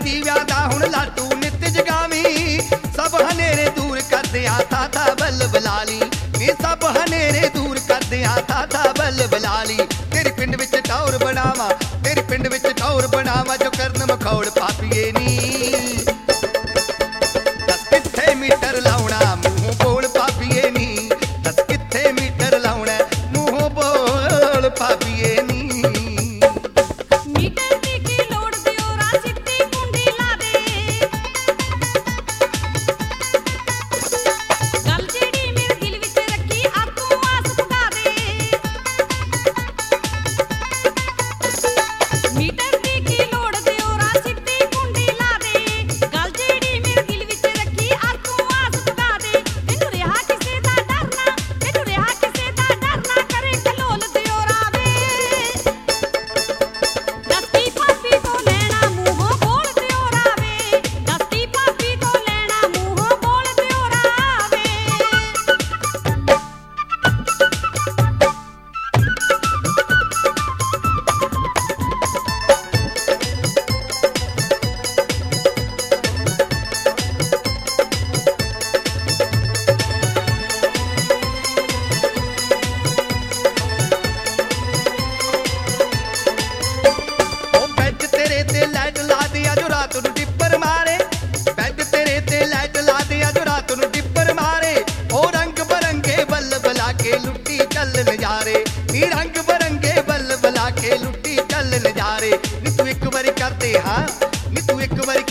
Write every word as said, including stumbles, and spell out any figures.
ਦੀਵਿਆਂ ਦਾ ਹੁਣ ਲਾਟੂ ਨਿਤ ਜਗਾਵੀਂ। ਸਭ ਹਨੇਰੇ ਦੂਰ ਕਰਦਿਆਂ ਥਾ ਥਾ ਬੱਲ ਬਲਾਲੀ ਨੀ ਸਭ ਹਨੇਰੇ ਦੂਰ ਕਰਦਿਆਂ ਥਾ ਥਾ ਬੱਲ ਬਲਾਲੀ। ਤੇਰੇ ਪਿੰਡ ਵਿੱਚ ਟੌਰ ਬਣਾਵਾਂ ਤੇਰੇ ਪਿੰਡ ਵਿੱਚ ਟੌਰ ਬਣਾਵਾਂ ਜੋ ਕਰਨ ਮਖੌਲ ਪਾਪੀਏ ਨੀ। ਦੱਸ ਕਿੱਥੇ ਮੀਟਰ ਲਾਉਣਾ ਮੂੰਹ ਬੋਲ ਪਾਪੀਏ ਨੀ। ਦੱਸ ਕਿੱਥੇ ਮੀਟਰ ਲਾਉਣਾ ਮੂੰਹ ਬੋਲ ਪਾਪੀਏ ਨੀ। ਨੀ ਰੰਗ ਬਰੰਗੇ ਬੱਲ ਬਲਾ ਕੇ ਲੁੱਟੀ ਚੱਲ ਨਜ਼ਾਰੇ। ਨੀ ਤੂੰ ਇੱਕ ਵਾਰੀ ਕਰਦੇ ਹਾਂ ਨੀ ਤੂੰ ਇੱਕ ਵਾਰੀ